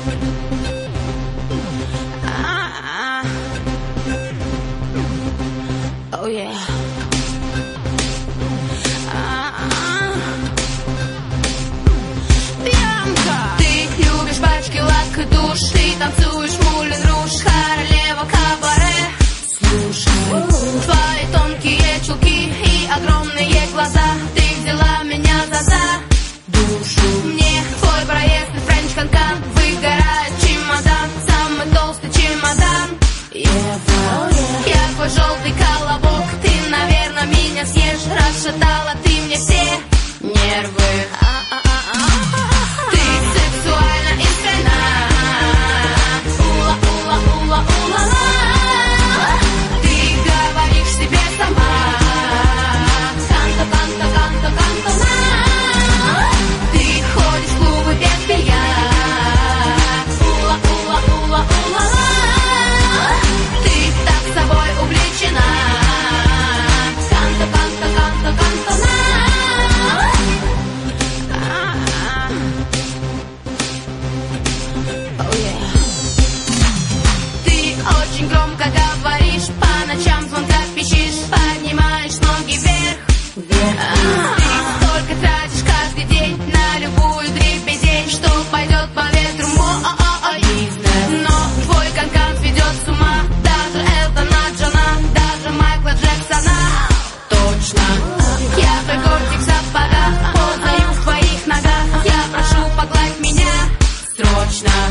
Oh yeah. Ты любишь пачки, лак и душ, ты танцуешь Мулен Руж, королева кабаре. Слушай, твои тонкие чулки и огромные глаза, ты взяла меня за душу. Мне твой проезд и френч канкан, выгорает чемодан, самый толстый чемодан. Я твой желтый колобок, ты, наверное, меня съешь, расшатала ты мне все нервы. Ты сексуальна и стройна, ула-ула-ула-ула-ла. Ты говоришь себе сама, канто-канто-канто-канто-на. Ты ходишь в клубы без белья, ула-ула-ула-ула-ла. Ты так собой увлечена, канто-канто-канто-канто-на. Ты очень громко говоришь, по ночам в звонках пищишь, поднимаешь ноги вверх. Ты столько тратишь каждый день на любую дребедень, что пойдет по ветру мой бизнес. Но твой канкан сведет с ума даже Элтона Джона, даже Майкла Джексона. Точно. Я твой кортик в сапогах, познаю в твоих ногах. Я прошу, погладь меня срочно.